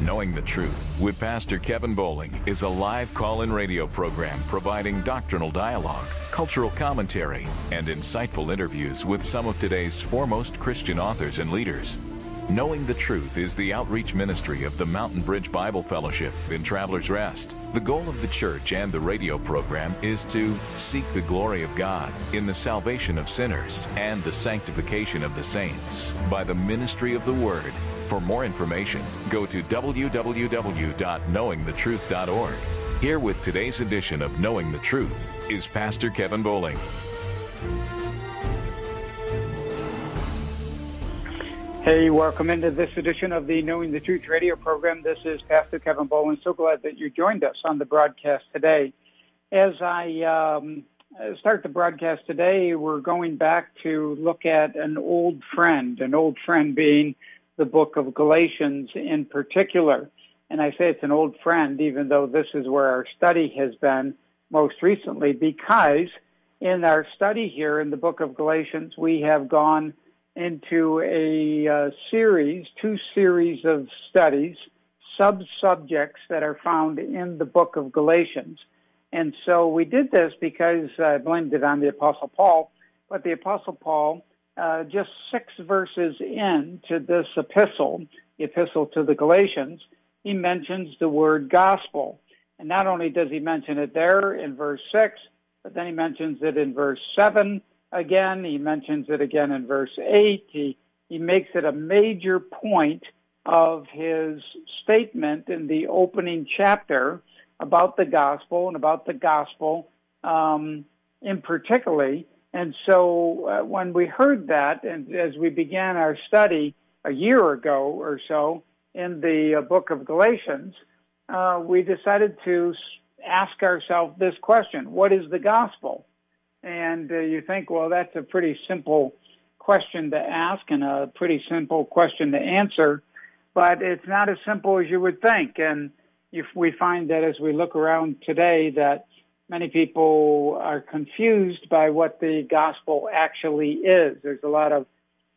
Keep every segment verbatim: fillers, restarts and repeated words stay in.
Knowing the Truth with Pastor Kevin Bowling is a live call-in radio program providing doctrinal dialogue, cultural commentary, and insightful interviews with some of today's foremost Christian authors and leaders. Knowing the Truth is the outreach ministry of the Mountain Bridge Bible Fellowship in Travelers Rest. The goal of the church and the radio program is to seek the glory of God in the salvation of sinners and the sanctification of the saints by the ministry of the Word. For more information, go to w w w dot knowing the truth dot org. Here with today's edition of Knowing the Truth is Pastor Kevin Bowling. Hey, welcome into this edition of the Knowing the Truth radio program. This is Pastor Kevin Bowling. So glad that you joined us on the broadcast today. As I um, start the broadcast today, we're going back to look at an old friend, an old friend being the book of Galatians in particular. And I say it's an old friend, even though this is where our study has been most recently, because in our study here in the book of Galatians, we have gone into a uh, series, two series of studies, sub-subjects that are found in the book of Galatians. And so we did this because I blamed it on the Apostle Paul, but the Apostle Paul, uh, just six verses into this epistle, the epistle to the Galatians, he mentions the word gospel. And not only does he mention it there in verse six, but then he mentions it in verse seven, again, he mentions it again in verse eight. He, he makes it a major point of his statement in the opening chapter about the gospel and about the gospel um, in particular. And so uh, when we heard that, and as we began our study a year ago or so in the uh, book of Galatians, uh, we decided to ask ourselves this question: what is the gospel? And uh, you think, well, that's a pretty simple question to ask and a pretty simple question to answer, but it's not as simple as you would think. And if we find that as we look around today that many people are confused by what the gospel actually is. There's a lot of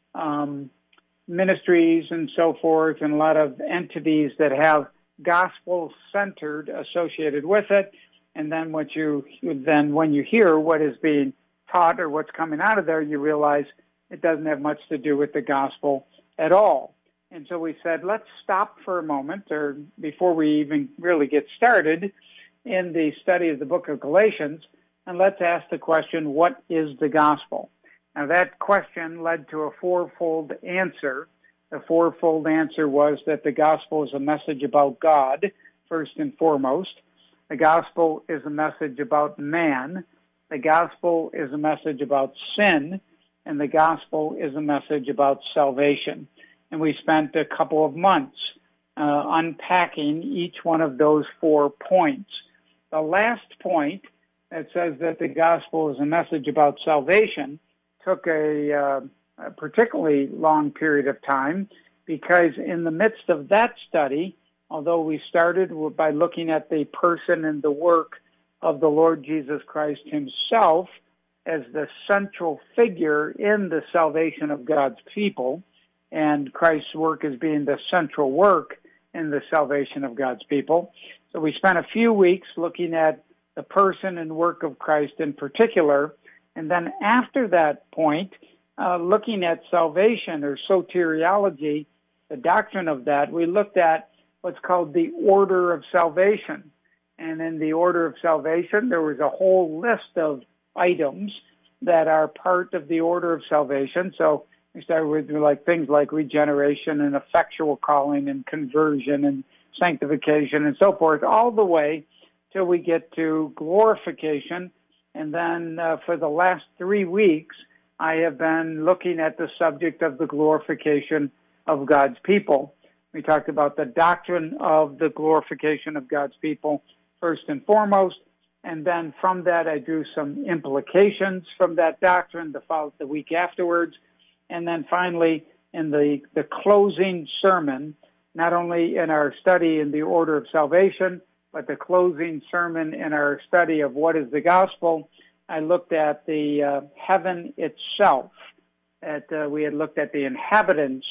um, ministries and so forth and a lot of entities that have gospel-centered associated with it. And then what you then when you hear what is being taught or what's coming out of there, you realize it doesn't have much to do with the gospel at all. And so we said, let's stop for a moment, or before we even really get started in the study of the book of Galatians, and let's ask the question, what is the gospel? Now that question led to a fourfold answer. The fourfold answer was that the gospel is a message about God, first and foremost. The gospel is a message about man. The gospel is a message about sin. And the gospel is a message about salvation. And we spent a couple of months uh, unpacking each one of those four points. The last point that says that the gospel is a message about salvation took a, uh, a particularly long period of time, because in the midst of that study, although we started by looking at the person and the work of the Lord Jesus Christ himself as the central figure in the salvation of God's people, and Christ's work as being the central work in the salvation of God's people. So we spent a few weeks looking at the person and work of Christ in particular, and then after that point, uh, looking at salvation or soteriology, the doctrine of that, we looked at what's called the order of salvation. And in the order of salvation, there was a whole list of items that are part of the order of salvation. So we started with like things like regeneration and effectual calling and conversion and sanctification and so forth, all the way till we get to glorification. And then uh, for the last three weeks, I have been looking at the subject of the glorification of God's people. We talked about the doctrine of the glorification of God's people first and foremost, and then from that I drew some implications from that doctrine the, follow, the week afterwards, and then finally in the, the closing sermon, not only in our study in the order of salvation, but the closing sermon in our study of what is the gospel, I looked at the uh, heaven itself. At, uh, we had looked at the inhabitants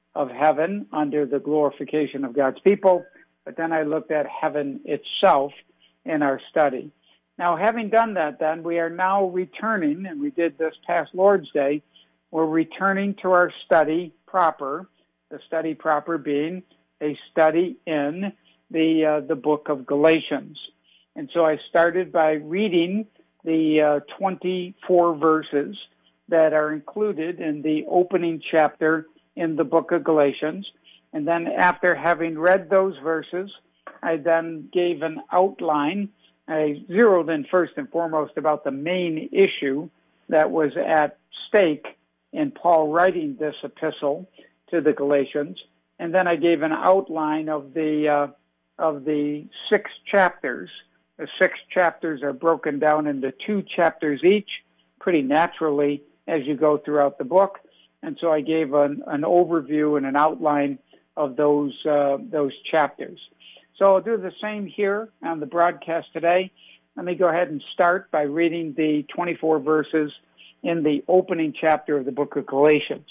of heaven under the glorification of God's people, but then I looked at heaven itself in our study. Now, having done that, then, we are now returning, and we did this past Lord's Day, we're returning to our study proper, the study proper being a study in the uh, the book of Galatians. And so I started by reading the uh, twenty-four verses that are included in the opening chapter in the book of Galatians. And then after having read those verses, I then gave an outline. I zeroed in first and foremost about the main issue that was at stake in Paul writing this epistle to the Galatians. And then I gave an outline of the uh, of the six chapters. The six chapters are broken down into two chapters each, pretty naturally as you go throughout the book. And so I gave an, an overview and an outline of those uh, those chapters. So I'll do the same here on the broadcast today. Let me go ahead and start by reading the twenty-four verses in the opening chapter of the book of Galatians.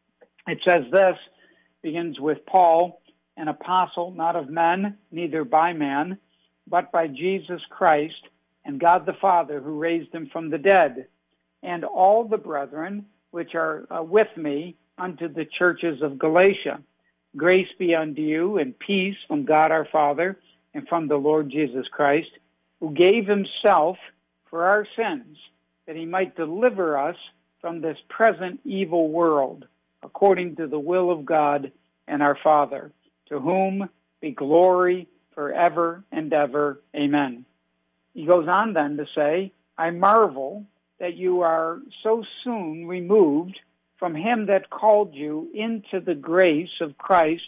It says this, begins with Paul, an apostle, not of men, neither by man, but by Jesus Christ and God the Father, who raised him from the dead, and all the brethren which are uh, with me unto the churches of Galatia. Grace be unto you and peace from God our Father and from the Lord Jesus Christ, who gave himself for our sins, that he might deliver us from this present evil world, according to the will of God and our Father, to whom be glory forever and ever. Amen. He goes on then to say, I marvel that you are so soon removed from him that called you into the grace of Christ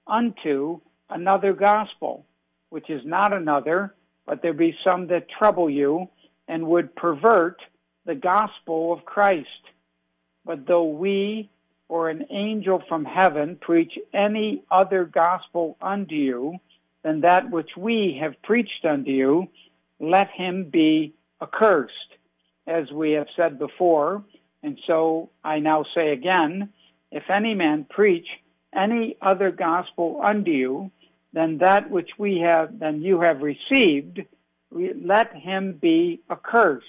unto another gospel, which is not another, but there be some that trouble you and would pervert the gospel of Christ. But though we or an angel from heaven preach any other gospel unto you than that which we have preached unto you, let him be accursed. As we have said before, and so I now say again, if any man preach any other gospel unto you than that which we have, than you have received, let him be accursed.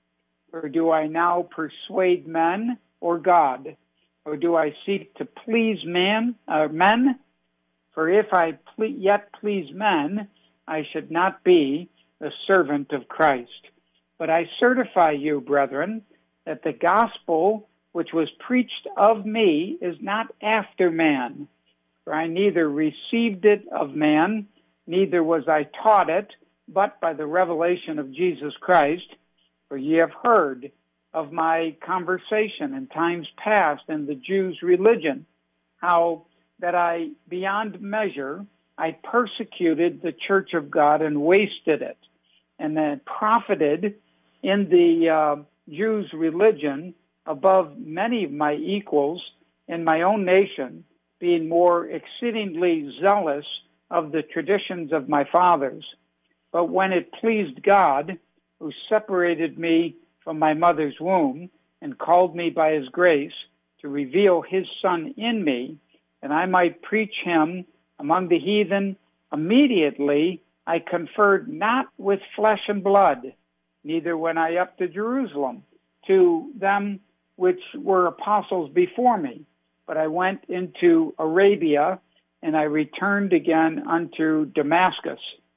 Or do I now persuade men or God? Or do I seek to please man, uh, men? For if I ple- yet please men, I should not be the servant of Christ. But I certify you, brethren, that the gospel which was preached of me is not after man. For I neither received it of man, neither was I taught it, but by the revelation of Jesus Christ. For ye have heard of my conversation in times past in the Jews' religion, how that I, beyond measure, I persecuted the church of God and wasted it, and then profited in the uh, Jews' religion above many of my equals in my own nation, being more exceedingly zealous of the traditions of my fathers. But when it pleased God, who separated me from my mother's womb and called me by his grace to reveal his Son in me, and I might preach him among the heathen, immediately I conferred not with flesh and blood, neither went I up to Jerusalem to them which were apostles before me, but I went into Arabia, and I returned again unto Damascus.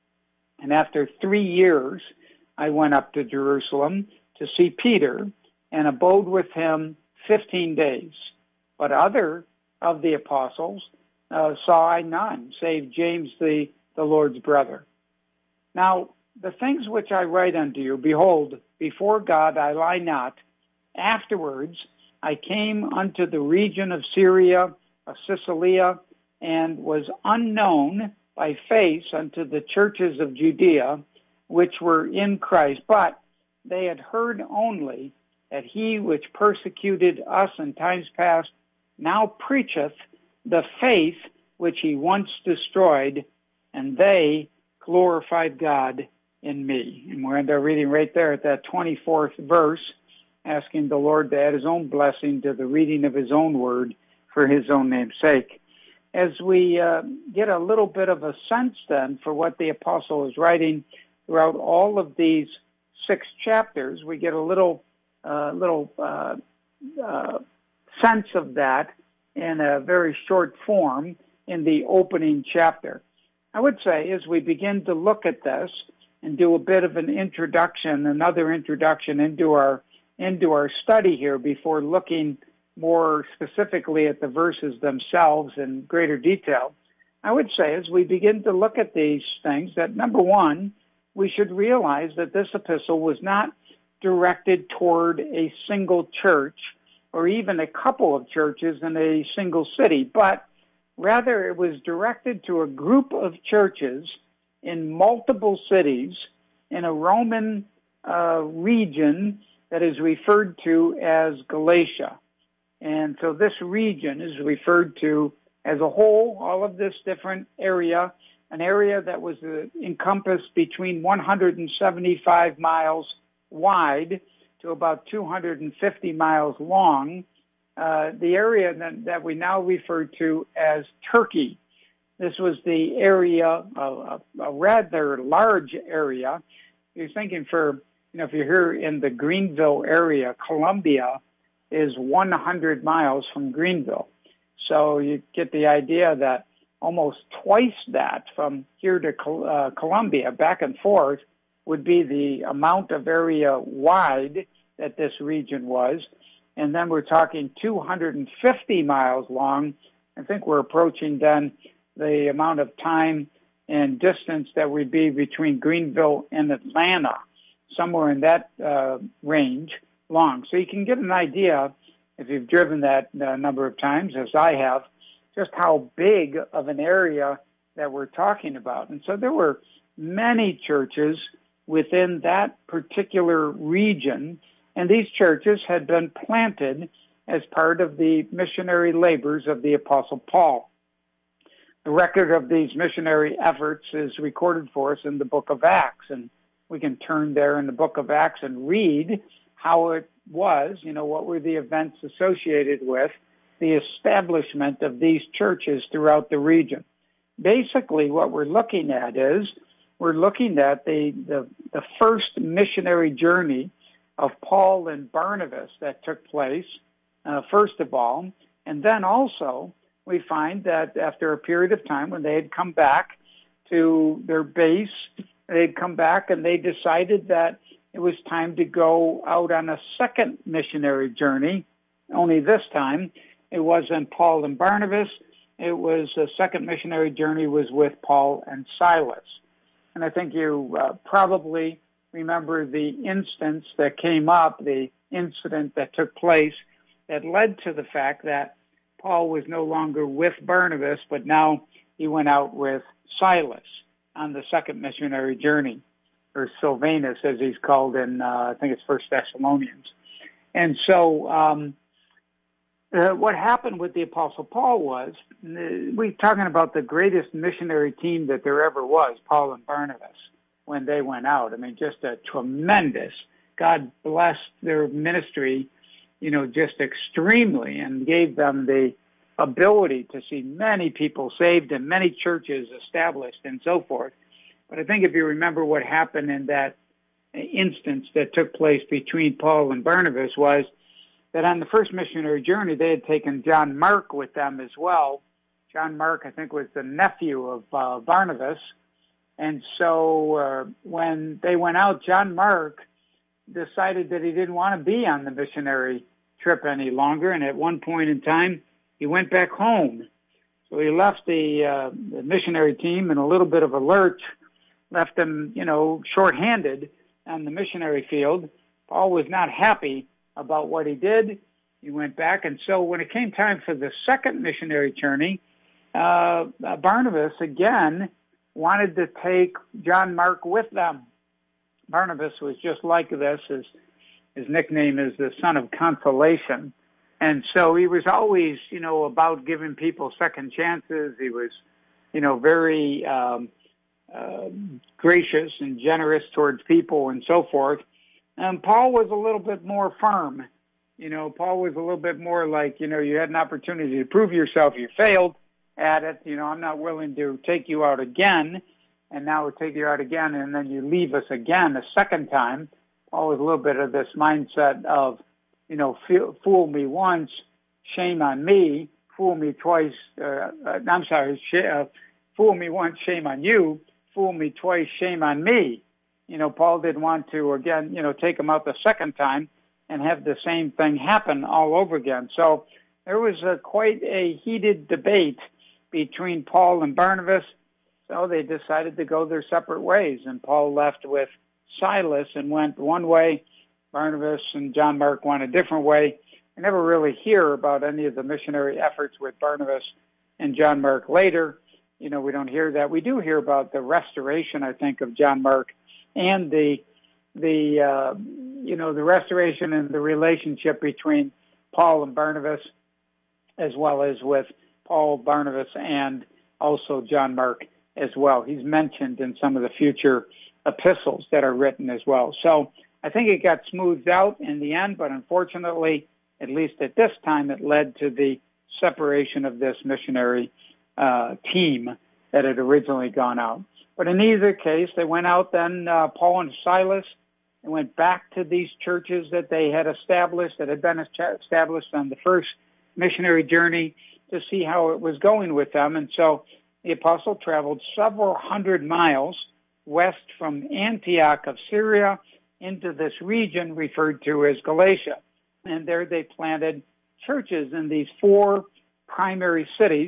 And after three years, I went up to Jerusalem to see Peter, and abode with him fifteen days. But other of the apostles uh, saw I none, save James the, the Lord's brother. Now, the things which I write unto you, behold, before God I lie not. Afterwards I came unto the region of Syria, of Cilicia, and was unknown by face unto the churches of Judea, which were in Christ. But they had heard only that he which persecuted us in times past now preacheth the faith which he once destroyed, and they glorified God in me. And we're end our reading right there at that twenty-fourth verse, asking the Lord to add his own blessing to the reading of his own word for his own name's sake. as we uh, get a little bit of a sense then for what the apostle is writing throughout all of these six chapters, we get a little uh, little uh, uh, sense of that in a very short form in the opening chapter. I would say as we begin to look at this and do a bit of an introduction, another introduction into our into our study here before looking more specifically at the verses themselves in greater detail, I would say as we begin to look at these things that, number one, we should realize that this epistle was not directed toward a single church or even a couple of churches in a single city, but rather it was directed to a group of churches in multiple cities in a Roman uh, region that is referred to as Galatia. And so this region is referred to as a whole, all of this different area, an area that was uh, encompassed between one hundred seventy-five miles wide to about two hundred fifty miles long, uh, the area that, that we now refer to as Turkey. This was the area, a, a rather large area. You're thinking for, you know, if you're here in the Greenville area, Columbia is one hundred miles from Greenville. So you get the idea that almost twice that from here to uh, Columbia, back and forth, would be the amount of area wide that this region was. And then we're talking two hundred fifty miles long. I think we're approaching then the amount of time and distance that would be between Greenville and Atlanta, somewhere in that uh, range long. So you can get an idea, if you've driven that a number of times, as I have, just how big of an area that we're talking about. And so there were many churches within that particular region, and these churches had been planted as part of the missionary labors of the Apostle Paul. The record of these missionary efforts is recorded for us in the book of Acts, and we can turn there in the book of Acts and read how it was, you know, what were the events associated with the establishment of these churches throughout the region. Basically, what we're looking at is we're looking at the, the, the first missionary journey of Paul and Barnabas that took place, uh, first of all, and then also we find that after a period of time when they had come back to their base, they'd come back and they decided that it was time to go out on a second missionary journey, only this time it wasn't Paul and Barnabas. It was the second missionary journey was with Paul and Silas. And I think you uh, probably remember the instance that came up, the incident that took place that led to the fact that Paul was no longer with Barnabas, but now he went out with Silas on the second missionary journey, or Silvanus, as he's called in, uh, I think it's First Thessalonians. And so um, uh, what happened with the Apostle Paul was, we're talking about the greatest missionary team that there ever was, Paul and Barnabas, when they went out. I mean, just a tremendous, God blessed their ministry, you know, just extremely, and gave them the ability to see many people saved and many churches established and so forth. But I think if you remember what happened in that instance that took place between Paul and Barnabas was that on the first missionary journey, they had taken John Mark with them as well. John Mark, I think, was the nephew of uh, Barnabas. And so uh, when they went out, John Mark decided that he didn't want to be on the missionary trip any longer. And at one point in time, he went back home. So he left the, uh, the missionary team in a little bit of a lurch, left them, you know, shorthanded on the missionary field. Paul was not happy about what he did. He went back. And so when it came time for the second missionary journey, uh, Barnabas, again, wanted to take John Mark with them. Barnabas was just like this. His, his nickname is the son of consolation. And so he was always, you know, about giving people second chances. He was, you know, very um, uh, gracious and generous towards people and so forth. And Paul was a little bit more firm. You know, Paul was a little bit more like, you know, you had an opportunity to prove yourself. You failed. at it. You know, I'm not willing to take you out again, and now we'll take you out again, and then you leave us again a second time. Always a little bit of this mindset of, you know, fool me once, shame on me. Fool me twice. Uh, uh, I'm sorry. Sh- uh, fool me once, shame on you. Fool me twice, shame on me. You know, Paul didn't want to, again, you know, take him out the second time and have the same thing happen all over again. So there was a, quite a heated debate between Paul and Barnabas. So they decided to go their separate ways, and Paul left with Silas and went one way. Barnabas and John Mark went a different way. I never really hear about any of the missionary efforts with Barnabas and John Mark later. You know, we don't hear that. We do hear about the restoration, I think, of John Mark and the, the uh, you know, the restoration and the relationship between Paul and Barnabas, as well as with Paul, Barnabas, and also John Mark as well. He's mentioned in some of the future epistles that are written as well. So I think it got smoothed out in the end, but unfortunately, at least at this time, it led to the separation of this missionary uh, team that had originally gone out. But in either case, they went out then, uh, Paul and Silas, and went back to these churches that they had established, that had been established on the first missionary journey, to see how it was going with them. And so the apostle traveled several hundred miles west from Antioch of Syria into this region referred to as Galatia. And there they planted churches in these four primary cities.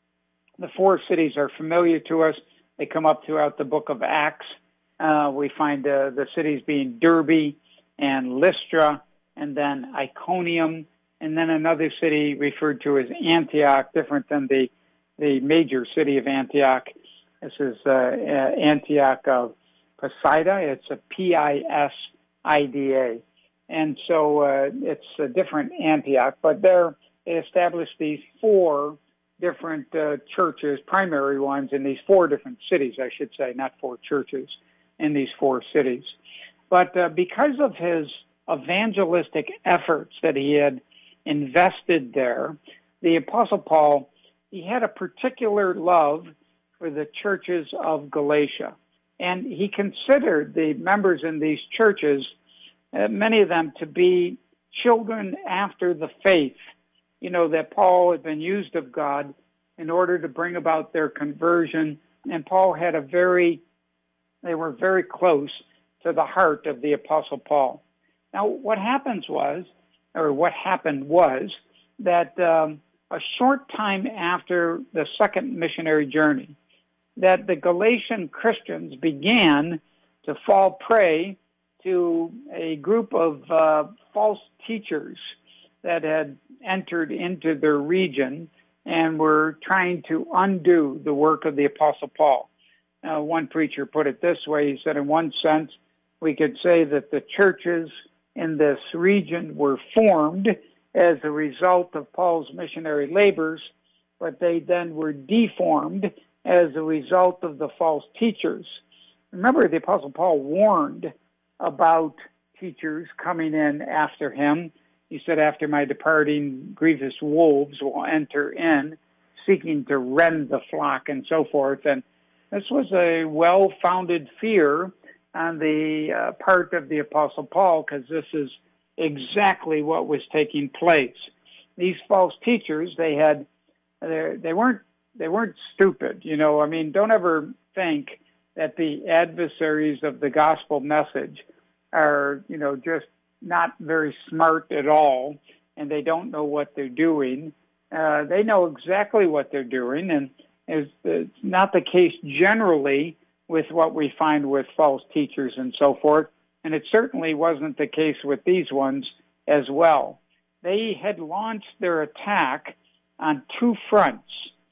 The four cities are familiar to us. They come up throughout the book of Acts. Uh, we find uh, the cities being Derbe and Lystra, and then Iconium, and then another city referred to as Antioch, different than the, the major city of Antioch. This is uh, Antioch of Pisidia. It's a P I S I D A. And so uh, it's a different Antioch, but there they established these four different uh, churches, primary ones, in these four different cities, I should say, not four churches, in these four cities. But uh, because of his evangelistic efforts that he had invested there, the Apostle Paul, he had a particular love for the churches of Galatia. And he considered the members in these churches, Uh, many of them, to be children after the faith, you know, that Paul had been used of God in order to bring about their conversion. And Paul had a very, they were very close to the heart of the Apostle Paul. Now, what happens was, or what happened was, that um, a short time after the second missionary journey, that the Galatian Christians began to fall prey to a group of uh, false teachers that had entered into their region and were trying to undo the work of the Apostle Paul. Uh, one preacher put it this way. He said, in one sense, we could say that the churches in this region were formed as a result of Paul's missionary labors, but they then were deformed as a result of the false teachers. Remember, the Apostle Paul warned about teachers coming in after him. He said, after my departing, grievous wolves will enter in, seeking to rend the flock, and so forth. And this was a well-founded fear on the uh, part of the Apostle Paul, because this is exactly what was taking place. These false teachers, they had, they weren't, they weren't stupid. You know, I mean, don't ever think that the adversaries of the gospel message are, you know, just not very smart at all, and they don't know what they're doing. Uh, they know exactly what they're doing, and it's, it's not the case generally with what we find with false teachers and so forth, and it certainly wasn't the case with these ones as well. They had launched their attack on two fronts,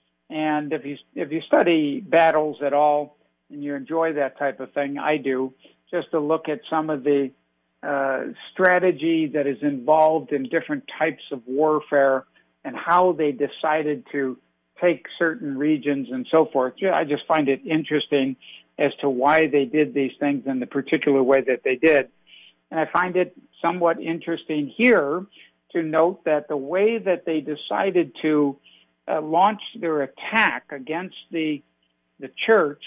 and if you if you study battles at all, and you enjoy that type of thing, I do, just to look at some of the uh, strategy that is involved in different types of warfare and how they decided to take certain regions and so forth. Yeah, I just find it interesting as to why they did these things in the particular way that they did. And I find it somewhat interesting here to note that the way that they decided to uh, launched their attack against the the church,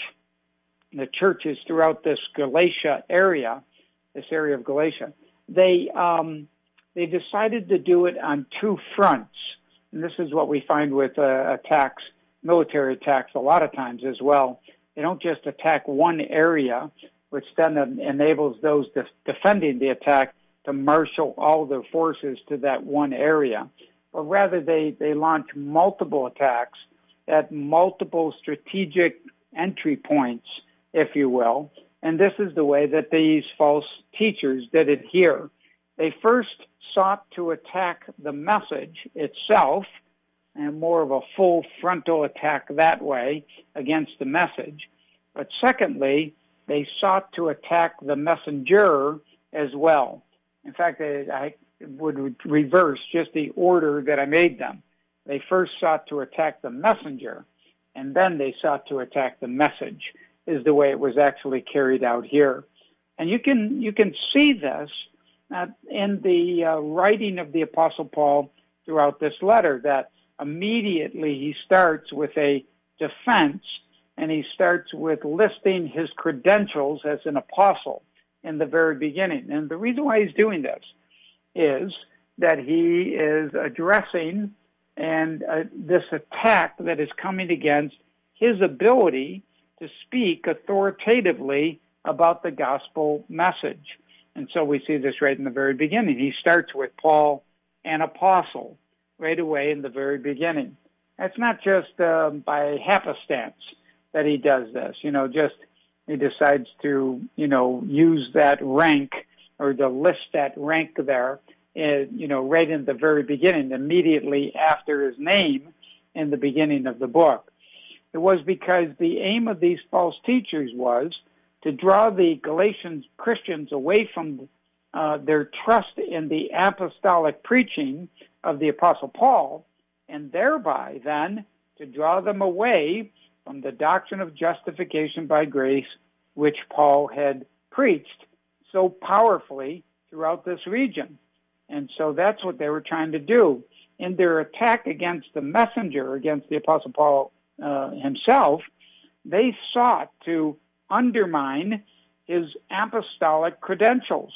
the churches throughout this Galatia area, this area of Galatia, they um, they decided to do it on two fronts. And this is what we find with uh, attacks, military attacks, a lot of times as well. They don't just attack one area, which then enables those def- defending the attack to marshal all their forces to that one area. But rather, they, they launch multiple attacks at multiple strategic entry points, if you will. And this is the way that these false teachers did it here. They first sought to attack the message itself, and more of a full frontal attack that way against the message. But secondly, they sought to attack the messenger as well. In fact, I, I would reverse just the order that I made them. They first sought to attack the messenger, and then they sought to attack the message, is the way it was actually carried out here. And you can you can see this uh, in the uh, writing of the Apostle Paul throughout this letter, that immediately he starts with a defense, and he starts with listing his credentials as an apostle in the very beginning. And the reason why he's doing this is that he is addressing and uh, this attack that is coming against his ability to speak authoritatively about the gospel message. And so we see this right in the very beginning. He starts with Paul, an apostle, right away in the very beginning. That's not just uh, by happenstance that he does this. You know, just he decides to, you know, use that rank or to list that rank there, uh, you know, right in the very beginning, immediately after his name in the beginning of the book. It was because the aim of these false teachers was to draw the Galatian Christians away from uh, their trust in the apostolic preaching of the Apostle Paul, and thereby then to draw them away from the doctrine of justification by grace, which Paul had preached so powerfully throughout this region. And so that's what they were trying to do. In their attack against the messenger, against the Apostle Paul uh, himself, they sought to undermine his apostolic credentials.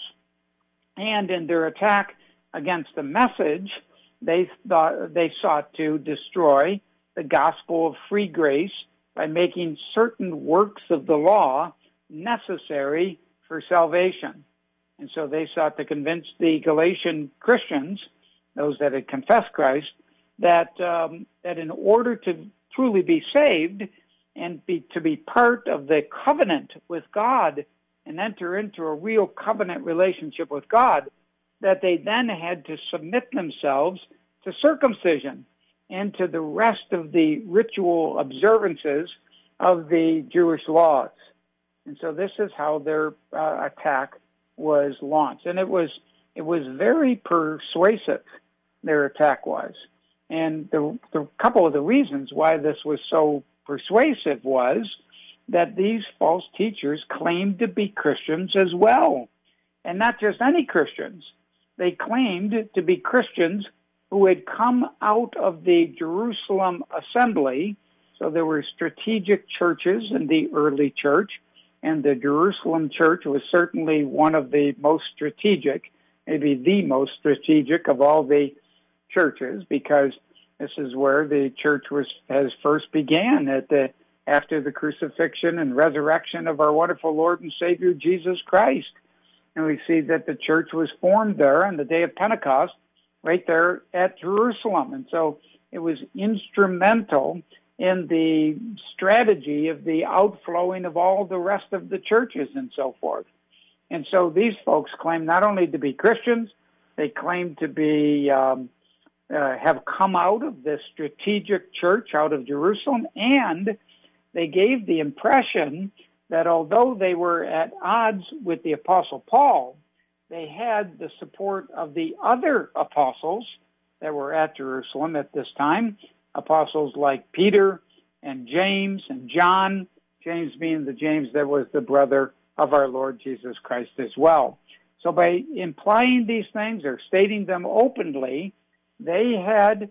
And in their attack against the message, they thought they sought to destroy the gospel of free grace by making certain works of the law necessary for salvation. And so they sought to convince the Galatian Christians, those that had confessed Christ, that um, that in order to truly be saved and be to be part of the covenant with God and enter into a real covenant relationship with God, that they then had to submit themselves to circumcision and to the rest of the ritual observances of the Jewish laws. And so this is how their uh, attack was launched. And it was it was very persuasive, their attack was. And the, the couple of the reasons why this was so persuasive was that these false teachers claimed to be Christians as well. And not just any Christians. They claimed to be Christians who had come out of the Jerusalem assembly. So there were strategic churches in the early church, and the Jerusalem church was certainly one of the most strategic, maybe the most strategic of all the churches, because this is where the church was has first began at the after the crucifixion and resurrection of our wonderful Lord and Savior Jesus Christ. And we see that the church was formed there on the day of Pentecost, right there at Jerusalem. And so it was instrumental in the strategy of the outflowing of all the rest of the churches and so forth. And so these folks claim not only to be Christians, they claim to be um, uh, have come out of this strategic church out of Jerusalem, and they gave the impression that although they were at odds with the Apostle Paul, they had the support of the other apostles that were at Jerusalem at this time, apostles like Peter and James and John, James being the James that was the brother of our Lord Jesus Christ as well. So by implying these things or stating them openly, they had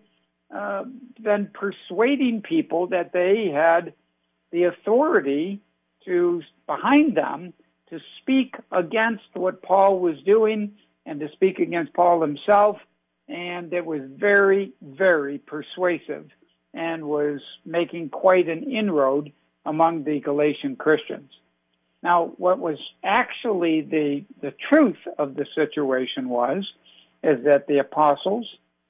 uh, been persuading people that they had the authority to behind them to speak against what Paul was doing and to speak against Paul himself. And it was very, very persuasive and was making quite an inroad among the Galatian Christians. Now, what was actually the, the truth of the situation was, is that the apostles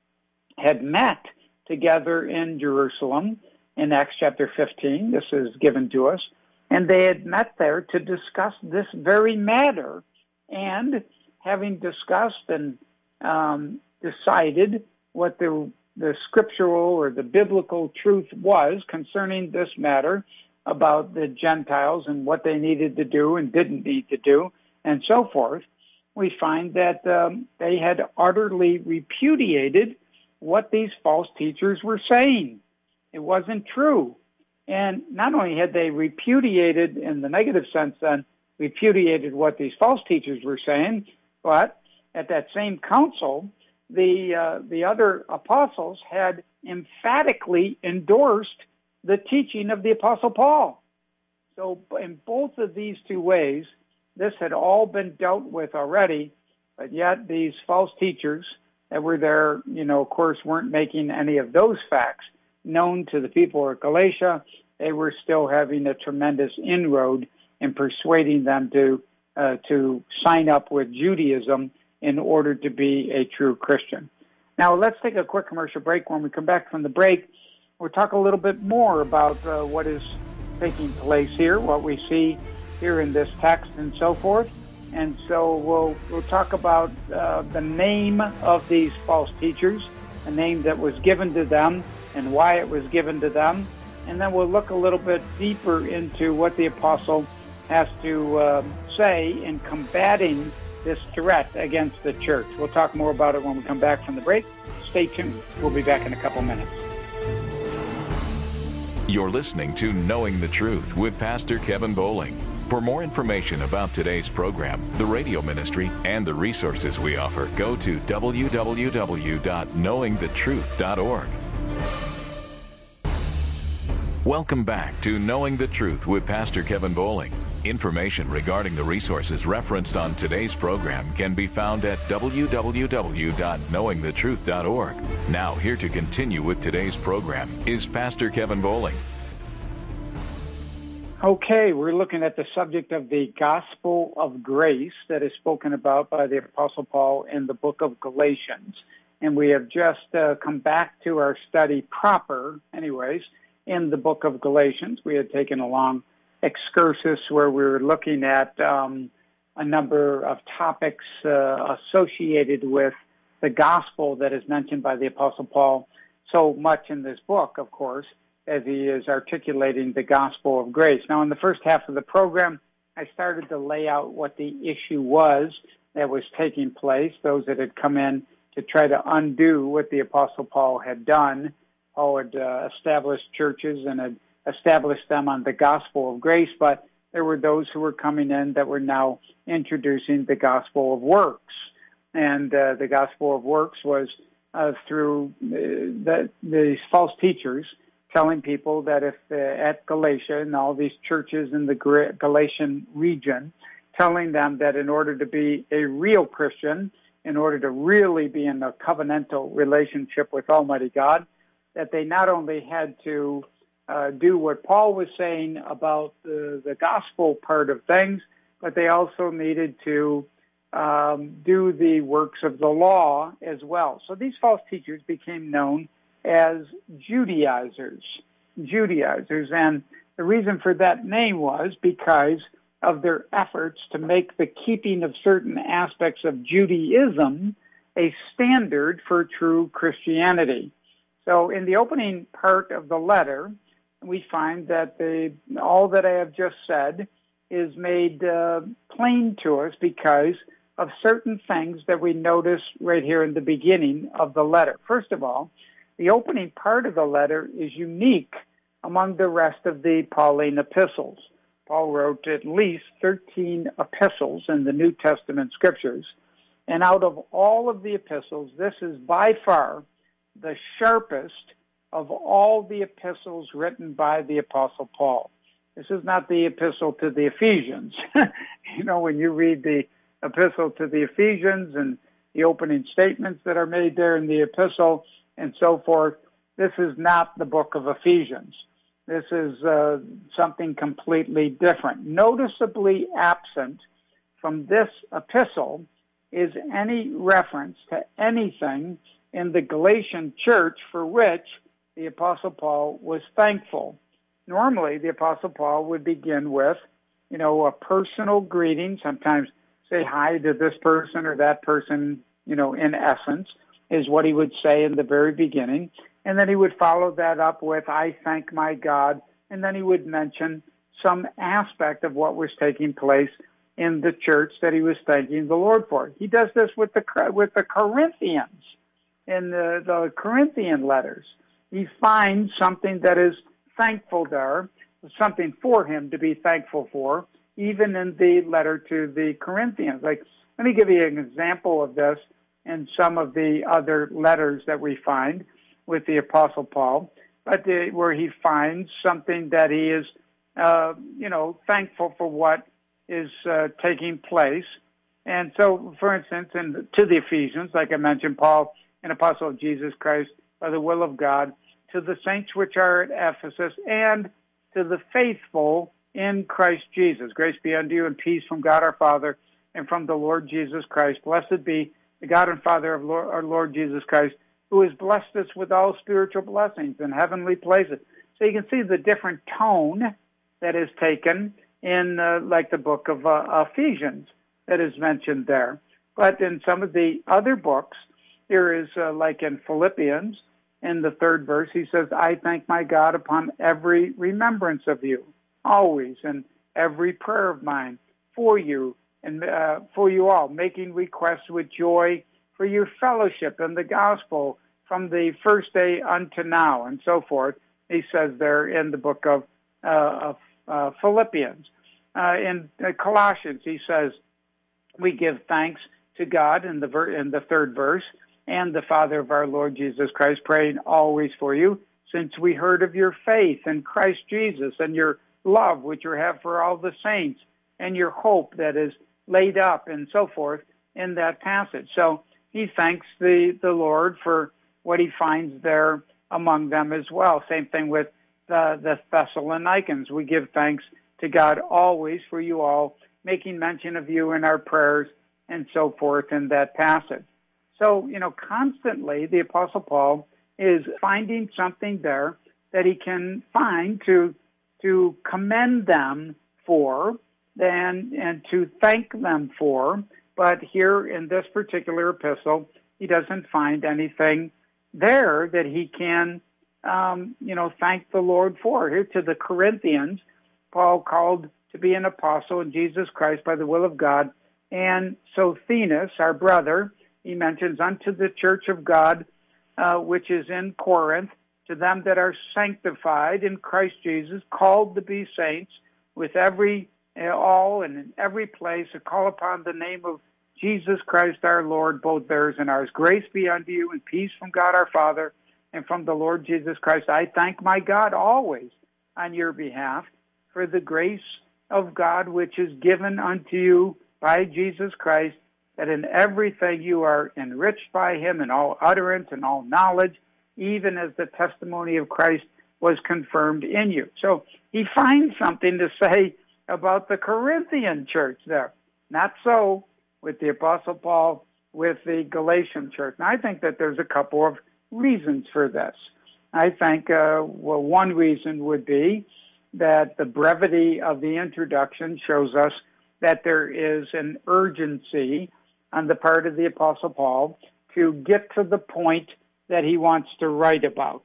had met together in Jerusalem in Acts chapter fifteen. This is given to us. And they had met there to discuss this very matter. And having discussed and um, decided what the, the scriptural or the biblical truth was concerning this matter about the Gentiles and what they needed to do and didn't need to do and so forth, we find that um, they had utterly repudiated what these false teachers were saying. It wasn't true. And not only had they repudiated, in the negative sense then, repudiated what these false teachers were saying, but at that same council, the uh, the other apostles had emphatically endorsed the teaching of the Apostle Paul. So in both of these two ways, this had all been dealt with already, but yet these false teachers that were there, you know, of course, weren't making any of those facts known to the people of Galatia. They were still having a tremendous inroad in persuading them to uh, to sign up with Judaism in order to be a true Christian. Now, let's take a quick commercial break. When we come back from the break, we'll talk a little bit more about uh, what is taking place here, what we see here in this text and so forth. And so we'll we'll talk about uh, the name of these false teachers, a name that was given to them and why it was given to them. And then we'll look a little bit deeper into what the apostle has to uh, say in combating this threat against the church. We'll talk more about it when we come back from the break. Stay tuned. We'll be back in a couple minutes. You're listening to Knowing the Truth with Pastor Kevin Bowling. For more information about today's program, the radio ministry, and the resources we offer, go to w w w dot knowing the truth dot org. Welcome back to Knowing the Truth with Pastor Kevin Bowling. Information regarding the resources referenced on today's program can be found at w w w dot knowing the truth dot org. Now, here to continue with today's program is Pastor Kevin Bowling. Okay, we're looking at the subject of the gospel of grace that is spoken about by the Apostle Paul in the book of Galatians. And we have just uh, come back to our study proper, anyways, in the book of Galatians. We had taken a long excursus where we were looking at um, a number of topics uh, associated with the gospel that is mentioned by the Apostle Paul so much in this book, of course, as he is articulating the gospel of grace. Now, in the first half of the program, I started to lay out what the issue was that was taking place, those that had come in to try to undo what the Apostle Paul had done. Paul had uh, established churches and had established them on the gospel of grace, but there were those who were coming in that were now introducing the gospel of works. And uh, the gospel of works was uh, through uh, the, these false teachers telling people that if uh, at Galatia and all these churches in the Galatian region, telling them that in order to be a real Christian, in order to really be in a covenantal relationship with Almighty God, that they not only had to uh, do what Paul was saying about the, the gospel part of things, but they also needed to um, do the works of the law as well. So these false teachers became known as Judaizers, Judaizers. And the reason for that name was because of their efforts to make the keeping of certain aspects of Judaism a standard for true Christianity. So in the opening part of the letter, we find that the, all that I have just said is made uh, plain to us because of certain things that we notice right here in the beginning of the letter. First of all, the opening part of the letter is unique among the rest of the Pauline epistles. Paul wrote at least thirteen epistles in the New Testament scriptures, and out of all of the epistles, this is by far the sharpest of all the epistles written by the Apostle Paul. This is not the epistle to the Ephesians. You know, when you read the epistle to the Ephesians and the opening statements that are made there in the epistle and so forth, this is not the book of Ephesians. This is uh, something completely different. Noticeably absent from this epistle is any reference to anything in the Galatian church for which the Apostle Paul was thankful. Normally, the Apostle Paul would begin with, you know, a personal greeting, sometimes say hi to this person or that person, you know, in essence, is what he would say in the very beginning. And then he would follow that up with, I thank my God. And then he would mention some aspect of what was taking place in the church that he was thanking the Lord for. He does this with the with the Corinthians, in the, the Corinthian letters. He finds something that is thankful there, something for him to be thankful for, even in the letter to the Corinthians. Like, let me give you an example of this in some of the other letters that we find with the Apostle Paul, but the, where he finds something that he is, uh, you know, thankful for what is uh, taking place. And so, for instance, in, to the Ephesians, like I mentioned, Paul, an apostle of Jesus Christ, by the will of God, to the saints which are at Ephesus, and to the faithful in Christ Jesus. Grace be unto you and peace from God our Father and from the Lord Jesus Christ. Blessed be the God and Father of Lord, our Lord Jesus Christ, who has blessed us with all spiritual blessings in heavenly places. So you can see the different tone that is taken in, uh, like the book of uh, Ephesians that is mentioned there. But in some of the other books, there is, uh, like in Philippians, in the third verse, he says, I thank my God upon every remembrance of you, always, and every prayer of mine for you, and uh, for you all, making requests with joy for your fellowship in the gospel from the first day unto now, and so forth. He says there in the book of, uh, of uh, Philippians. Uh, in uh, Colossians, he says, we give thanks to God in the ver- in the third verse, and the Father of our Lord Jesus Christ, praying always for you, since we heard of your faith in Christ Jesus and your love which you have for all the saints, and your hope that is laid up, and so forth, in that passage. So he thanks the, the Lord for what he finds there among them as well. Same thing with the, the Thessalonians. We give thanks to God always for you all, making mention of you in our prayers, and so forth in that passage. So, you know, constantly the Apostle Paul is finding something there that he can find to to commend them for and, and to thank them for. But here in this particular epistle, he doesn't find anything there that he can, um, you know, thank the Lord for. Here to the Corinthians, Paul called to be an apostle in Jesus Christ by the will of God, and Sosthenes, our brother, he mentions, unto the church of God, uh, which is in Corinth, to them that are sanctified in Christ Jesus, called to be saints, with every, uh, all and in every place, to call upon the name of Jesus Christ our Lord, both theirs and ours. Grace be unto you and peace from God our Father and from the Lord Jesus Christ. I thank my God always on your behalf for the grace of God which is given unto you by Jesus Christ, that in everything you are enriched by him in all utterance and all knowledge, even as the testimony of Christ was confirmed in you. So he finds something to say about the Corinthian church there. Not so with the Apostle Paul with the Galatian church. And I think that there's a couple of reasons for this. I think, uh, well, one reason would be that the brevity of the introduction shows us that there is an urgency on the part of the Apostle Paul to get to the point that he wants to write about.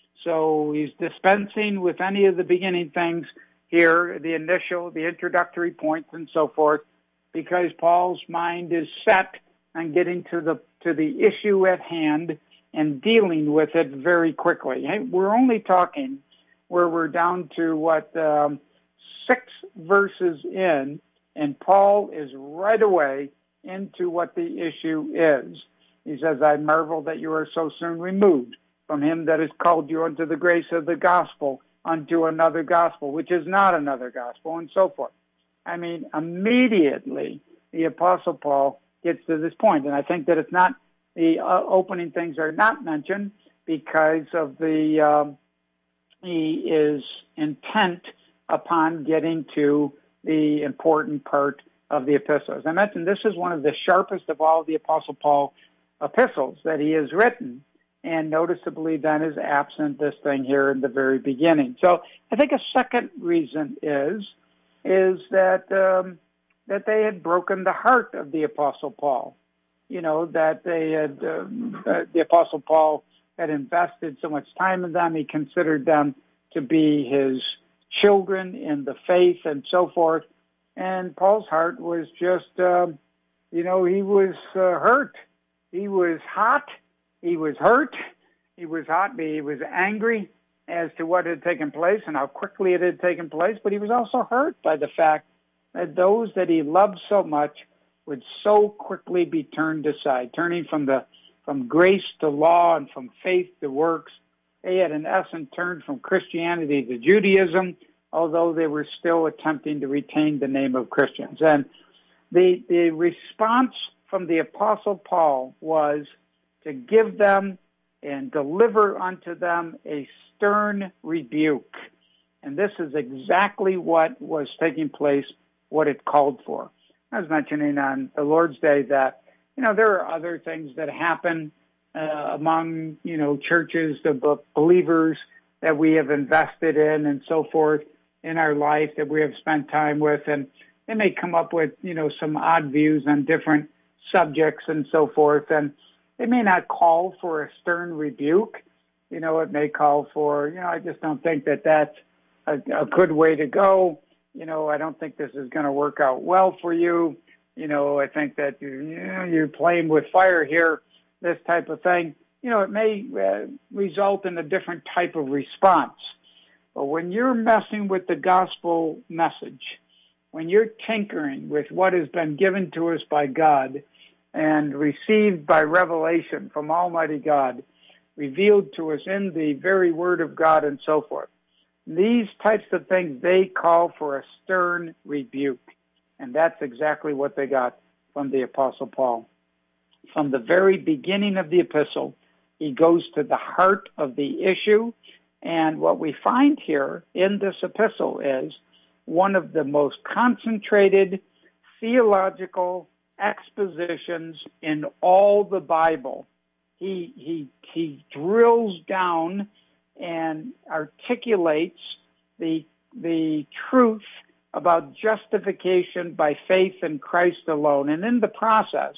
So he's dispensing with any of the beginning things here, the initial, the introductory points and so forth, because Paul's mind is set on getting to the to the issue at hand and dealing with it very quickly. Hey, we're only talking where we're down to, what, um, six verses in, and Paul is right away into what the issue is. He says, I marvel that you are so soon removed from him that has called you unto the grace of the gospel, unto another gospel, which is not another gospel, and so forth. I mean, immediately the Apostle Paul gets to this point, and I think that it's not, the uh, opening things are not mentioned because of the, um, he is intent upon getting to the important part of the epistle. As I mentioned, this is one of the sharpest of all the Apostle Paul epistles that he has written, and noticeably then is absent this thing here in the very beginning. So I think a second reason is is that um, that they had broken the heart of the Apostle Paul. You know, that they had um, uh, the Apostle Paul had invested so much time in them. He considered them to be his children in the faith and so forth. And Paul's heart was just, uh, you know, he was uh, hurt. He was hot. He was hurt. He was hot. He was angry as to what had taken place and how quickly it had taken place. But he was also hurt by the fact that those that he loved so much would so quickly be turned aside, turning from the from grace to law and from faith to works. They had, in essence, turned from Christianity to Judaism, although they were still attempting to retain the name of Christians. And the the response from the Apostle Paul was to give them and deliver unto them a stern rebuke. And this is exactly what was taking place, what it called for. I was mentioning on the Lord's Day that, you know, there are other things that happen uh, among, you know, churches, the believers that we have invested in and so forth in our life that we have spent time with. And they may come up with, you know, some odd views on different subjects and so forth. And they may not call for a stern rebuke. You know, it may call for, you know, I just don't think that that's a, a good way to go. You know, I don't think this is going to work out well for you. You know, I think that you're, you know, you're playing with fire here, this type of thing. You know, it may uh, result in a different type of response. But when you're messing with the gospel message, when you're tinkering with what has been given to us by God and received by revelation from Almighty God, revealed to us in the very Word of God and so forth, these types of things, they call for a stern rebuke. And that's exactly what they got from the Apostle Paul. From the very beginning of the epistle, he goes to the heart of the issue. And what we find here in this epistle is one of the most concentrated theological expositions in all the Bible. He, he, he drills down and articulates the, the truth about justification by faith in Christ alone. And in the process,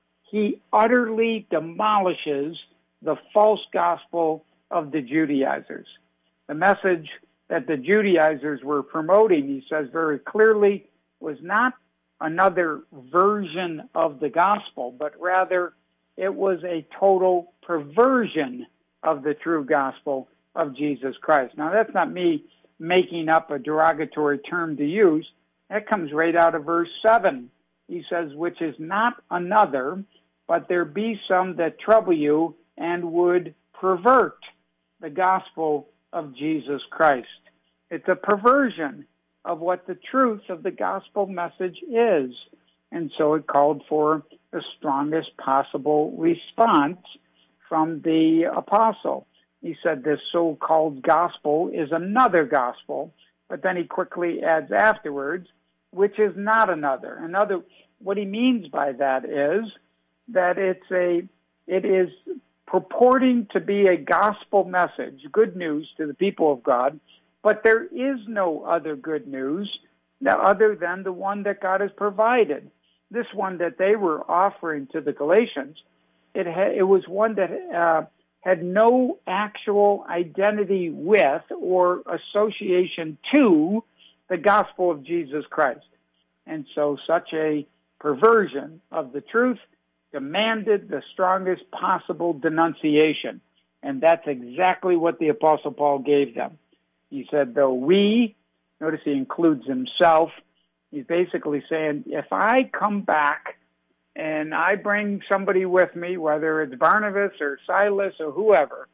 he utterly demolishes the false gospel of the Judaizers. The message that the Judaizers were promoting, he says very clearly, was not another version of the gospel, but rather it was a total perversion of the true gospel of Jesus Christ. Now, that's not me making up a derogatory term to use. That comes right out of verse seven. He says, which is not another, but there be some that trouble you and would pervert the gospel of Jesus Christ. It's a perversion of what the truth of the gospel message is. And so it called for the strongest possible response from the apostle. He said this so-called gospel is another gospel, but then he quickly adds afterwards, which is not another. Another, what he means by that is that it's a, it is purporting to be a gospel message, good news to the people of God, but there is no other good news other than the one that God has provided. This one that they were offering to the Galatians, it ha- it was one that uh, had no actual identity with or association to the gospel of Jesus Christ. And so such a perversion of the truth demanded the strongest possible denunciation. And that's exactly what the Apostle Paul gave them. He said, though we, notice he includes himself, he's basically saying, if I come back and I bring somebody with me, whether it's Barnabas or Silas or whoever,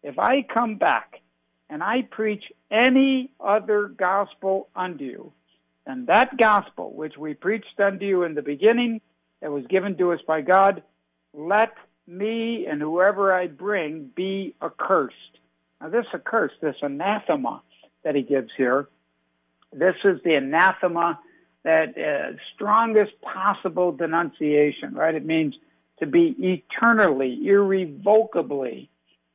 if I come back and I preach any other gospel unto you, and that gospel which we preached unto you in the beginning, that was given to us by God, let me and whoever I bring be accursed. Now this accursed, this anathema that he gives here, this is the anathema, that uh, strongest possible denunciation, right? It means to be eternally, irrevocably,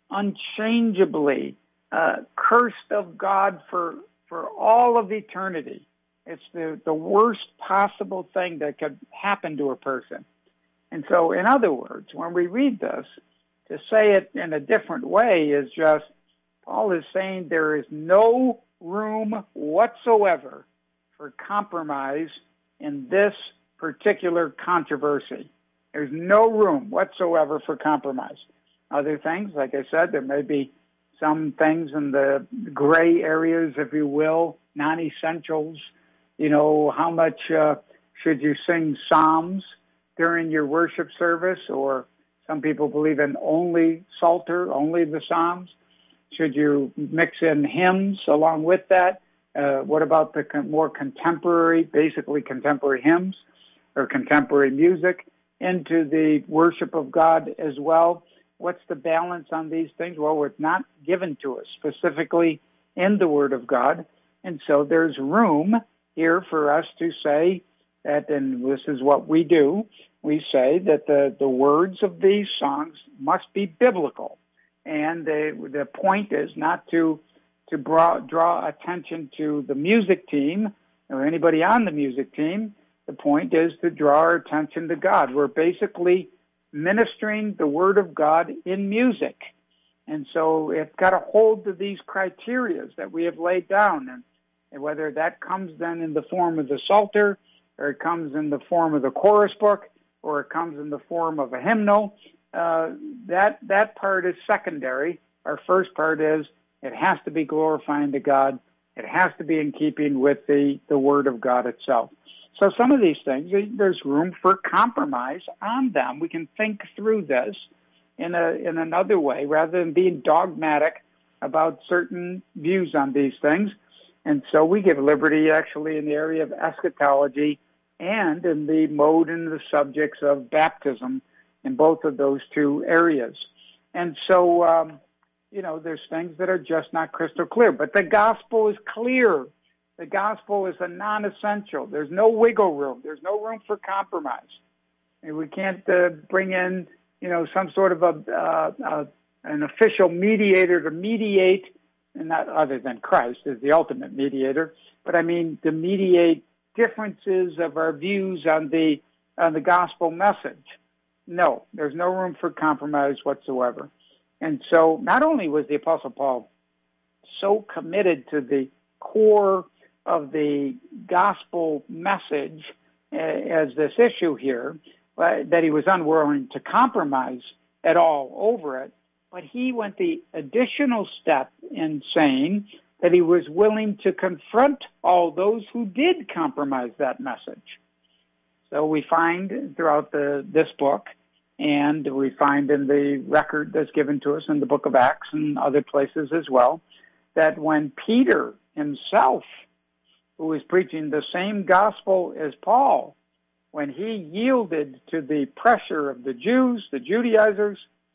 unchangeably uh, cursed of God for for all of eternity. It's the, the worst possible thing that could happen to a person. And so, in other words, when we read this, to say it in a different way is just, Paul is saying there is no room whatsoever for compromise in this particular controversy. There's no room whatsoever for compromise. Other things, like I said, there may be some things in the gray areas, if you will, non-essentials. You know, how much uh, should you sing psalms during your worship service? Or some people believe in only Psalter, only the psalms. Should you mix in hymns along with that? Uh, what about the con- more contemporary, basically contemporary hymns or contemporary music into the worship of God as well? What's the balance on these things? Well, it's not given to us specifically in the Word of God. And so there's room here for us to say that, and this is what we do, we say that the, the words of these songs must be biblical. And the, the point is not to to draw, draw attention to the music team or anybody on the music team. The point is to draw our attention to God. We're basically ministering the Word of God in music. And so it's got to hold to these criteria that we have laid down. And, and whether that comes then in the form of the Psalter, or it comes in the form of the chorus book, or it comes in the form of a hymnal, uh, that that part is secondary. Our first part is it has to be glorifying to God. It has to be in keeping with the, the Word of God itself. So some of these things, there's room for compromise on them. We can think through this in a in another way rather than being dogmatic about certain views on these things. And so we give liberty actually in the area of eschatology and in the mode and the subjects of baptism in both of those two areas. And so, um, you know, there's things that are just not crystal clear. But the gospel is clear. The gospel is a non-essential. There's no wiggle room. There's no room for compromise. And we can't uh, bring in, you know, some sort of a, uh, uh, an official mediator to mediate, and not other than Christ is the ultimate mediator, but I mean to mediate differences of our views on the on the gospel message. No, there's no room for compromise whatsoever. And so not only was the Apostle Paul so committed to the core of the gospel message uh, as this issue here, uh, that he was unwilling to compromise at all over it, but he went the additional step in saying that he was willing to confront all those who did compromise that message. So we find throughout the this book, and we find in the record that's given to us in the book of Acts and other places as well, that when Peter himself, who was preaching the same gospel as Paul, when he yielded to the pressure of the Jews, the Judaizers,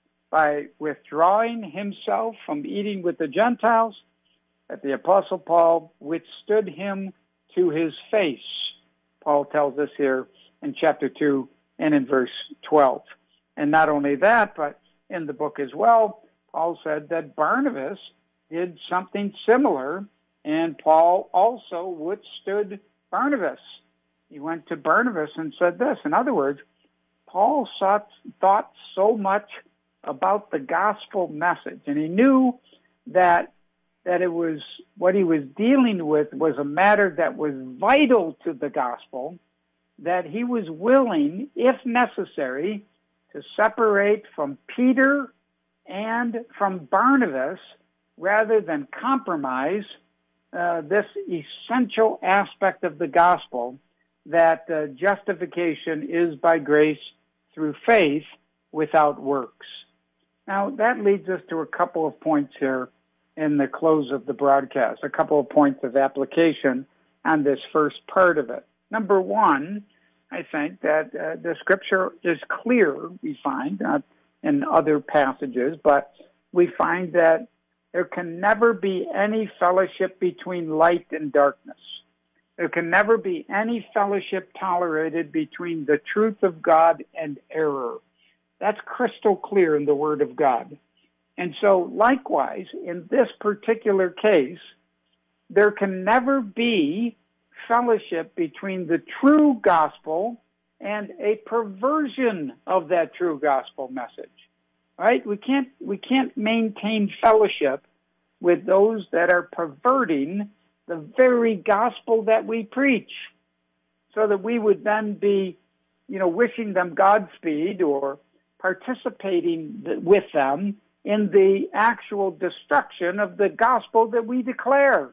by withdrawing himself from eating with the Gentiles, that the Apostle Paul withstood him to his face. Paul tells us here in chapter two and in verse twelve. And not only that, but in the book as well, Paul said that Barnabas did something similar, and Paul also withstood Barnabas. He went to Barnabas and said this. In other words, Paul sought, thought so much about the gospel message, and he knew that that it was what he was dealing with was a matter that was vital to the gospel, that he was willing, if necessary, to separate from Peter and from Barnabas rather than compromise uh, this essential aspect of the gospel, that uh, justification is by grace through faith without works. Now, that leads us to a couple of points here in the close of the broadcast, a couple of points of application on this first part of it. Number one, I think that uh, the Scripture is clear, we find, not in other passages, but we find that there can never be any fellowship between light and darkness. There can never be any fellowship tolerated between the truth of God and error. That's crystal clear in the Word of God. And so, likewise, in this particular case, there can never be fellowship between the true gospel and a perversion of that true gospel message. Right? We can't we can't maintain fellowship with those that are perverting the very gospel that we preach, so that we would then be, you know, wishing them Godspeed or participating with them in the actual destruction of the gospel that we declare.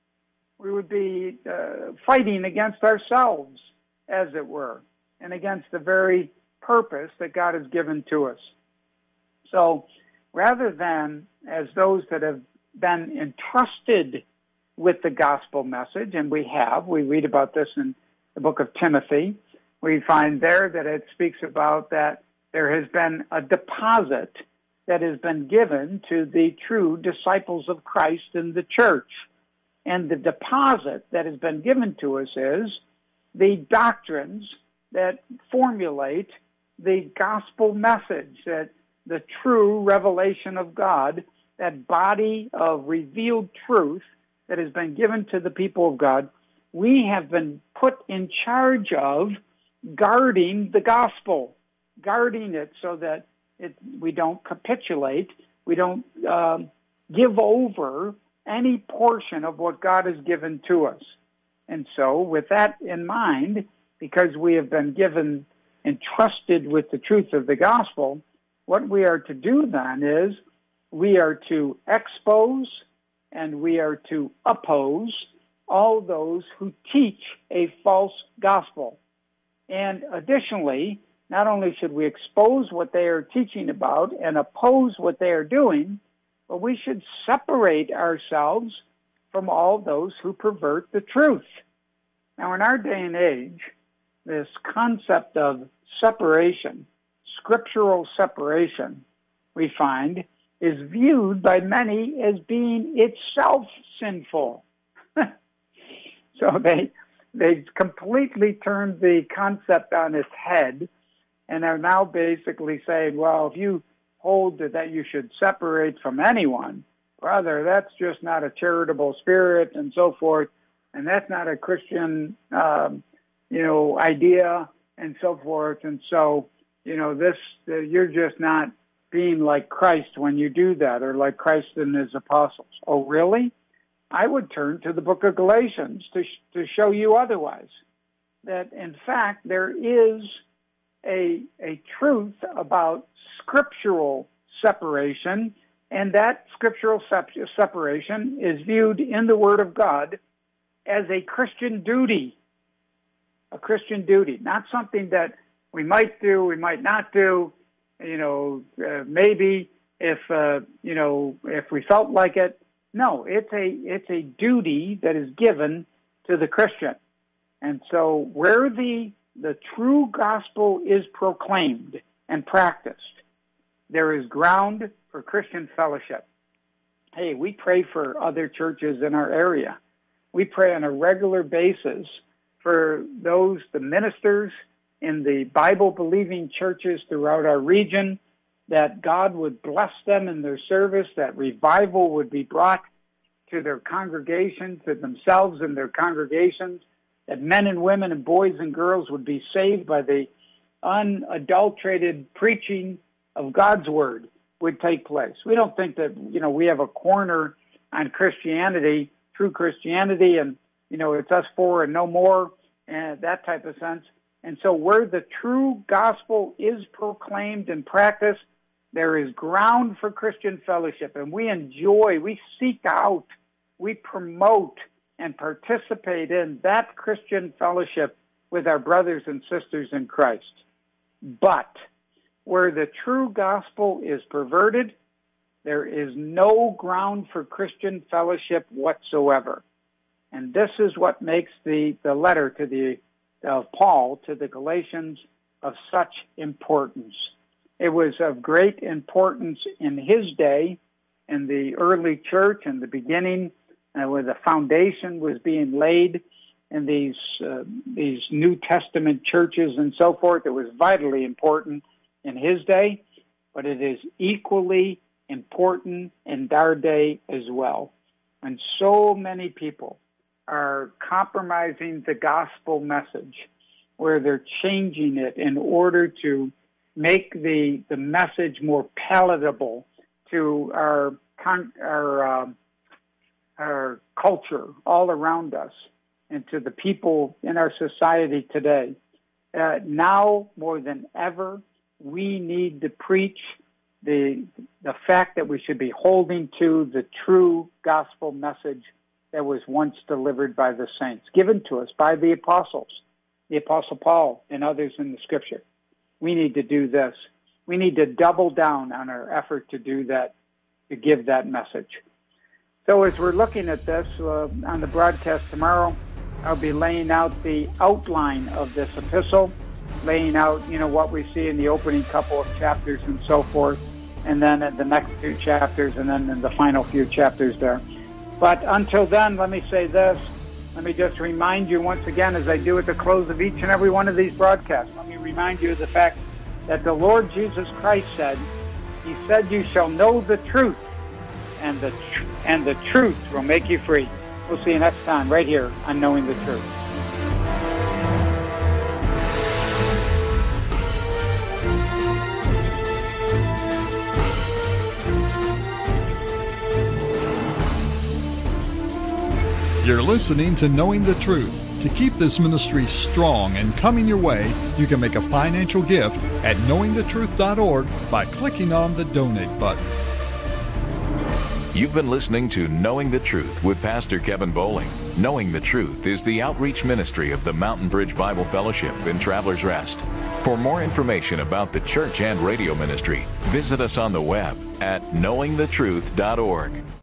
We would be uh, fighting against ourselves, as it were, and against the very purpose that God has given to us. So rather than, as those that have been entrusted with the gospel message, and we have, we read about this in the book of Timothy, we find there that it speaks about that there has been a deposit that has been given to the true disciples of Christ in the church. And the deposit that has been given to us is the doctrines that formulate the gospel message, that the true revelation of God, that body of revealed truth that has been given to the people of God. We have been put in charge of guarding the gospel, guarding it so that it, we don't capitulate, we don't uh, give over any portion of what God has given to us. And so with that in mind, because we have been given, entrusted with the truth of the gospel, what we are to do then is we are to expose and we are to oppose all those who teach a false gospel. And additionally, not only should we expose what they are teaching about and oppose what they are doing, but we should separate ourselves from all those who pervert the truth. Now, in our day and age, this concept of separation, scriptural separation, we find, is viewed by many as being itself sinful. So they they completely turned the concept on its head and are now basically saying, well, if you hold that you should separate from anyone, brother, that's just not a charitable spirit and so forth, and that's not a Christian, um, you know, idea and so forth. And so, you know, this uh, you're just not being like Christ when you do that, or like Christ and his apostles. Oh, really? I would turn to the book of Galatians to sh- to show you otherwise. That in fact there is a a truth about scriptural separation, and that scriptural sep- separation is viewed in the Word of God as a Christian duty. A Christian duty, not something that we might do, we might not do. You know, uh, maybe if uh, you know if we felt like it. No, it's a it's a duty that is given to the Christian. And so where the the true gospel is proclaimed and practiced, there is ground for Christian fellowship. Hey, we pray for other churches in our area. We pray on a regular basis for those, the ministers in the Bible-believing churches throughout our region, that God would bless them in their service, that revival would be brought to their congregations, to themselves and their congregations, that men and women and boys and girls would be saved by the unadulterated preaching of God's word would take place. We don't think that, you know, we have a corner on Christianity, true Christianity, and, you know, it's us four and no more, and that type of sense. And so where the true gospel is proclaimed and practiced, there is ground for Christian fellowship, and we enjoy, we seek out, we promote and participate in that Christian fellowship with our brothers and sisters in Christ. But where the true gospel is perverted, there is no ground for Christian fellowship whatsoever. And this is what makes the, the letter to the of Paul to the Galatians of such importance. It was of great importance in his day, in the early church, in the beginning, uh, where the foundation was being laid in these uh, these New Testament churches and so forth. It was vitally important in his day, but it is equally important in our day as well. And so many people are compromising the gospel message, where they're changing it in order to make the the message more palatable to our our uh, our culture all around us and to the people in our society today. Uh, now more than ever, we need to preach the the fact that we should be holding to the true gospel message that was once delivered by the saints, given to us by the apostles, the Apostle Paul and others in the Scripture. We need to do this. We need to double down on our effort to do that, to give that message. So as we're looking at this uh, on the broadcast tomorrow, I'll be laying out the outline of this epistle, laying out, you know, what we see in the opening couple of chapters and so forth, and then in the next few chapters, and then in the final few chapters there. But until then, let me say this. Let me just remind you once again, as I do at the close of each and every one of these broadcasts, let me remind you of the fact that the Lord Jesus Christ said, He said, you shall know the truth, and the tr- and the truth will make you free. We'll see you next time right here on Knowing the Truth. You're listening to Knowing the Truth. To keep this ministry strong and coming your way, you can make a financial gift at knowing the truth dot org by clicking on the Donate button. You've been listening to Knowing the Truth with Pastor Kevin Bowling. Knowing the Truth is the outreach ministry of the Mountain Bridge Bible Fellowship in Travelers Rest. For more information about the church and radio ministry, visit us on the web at knowing the truth dot org.